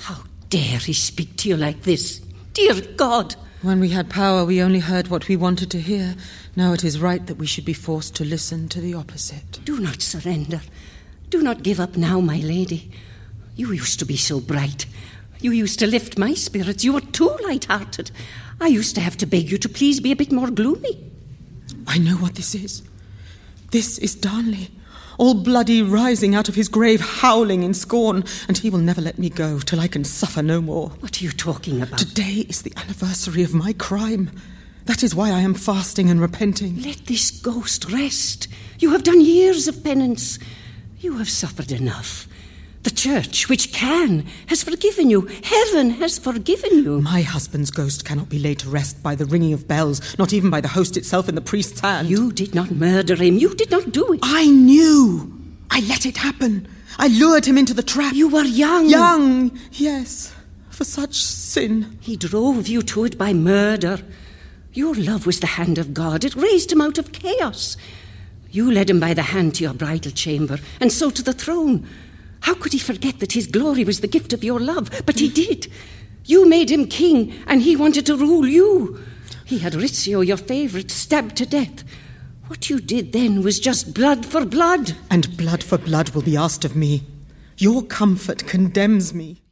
How dare he speak to you like this? Dear God! When we had power, we only heard what we wanted to hear. Now it is right that we should be forced to listen to the opposite. Do not surrender. Do not give up now, my lady. You used to be so bright. You used to lift my spirits. You were too light-hearted. I used to have to beg you to please be a bit more gloomy. I know what this is. This is Darnley, all bloody, rising out of his grave, howling in scorn, and he will never let me go till I can suffer no more. What are you talking about? Today is the anniversary of my crime. That is why I am fasting and repenting. Let this ghost rest. You have done years of penance. You have suffered enough. The church, which can, has forgiven you. Heaven has forgiven you. My husband's ghost cannot be laid to rest by the ringing of bells, not even by the host itself in the priest's hand. You did not murder him. You did not do it. I knew. I let it happen. I lured him into the trap. You were young. Young, yes, for such sin. He drove you to it by murder. Your love was the hand of God. It raised him out of chaos. You led him by the hand to your bridal chamber, and so to the throne. How could he forget that his glory was the gift of your love? But he did. You made him king, and he wanted to rule you. He had Rizzio, your favourite, stabbed to death. What you did then was just blood for blood. And blood for blood will be asked of me. Your comfort condemns me.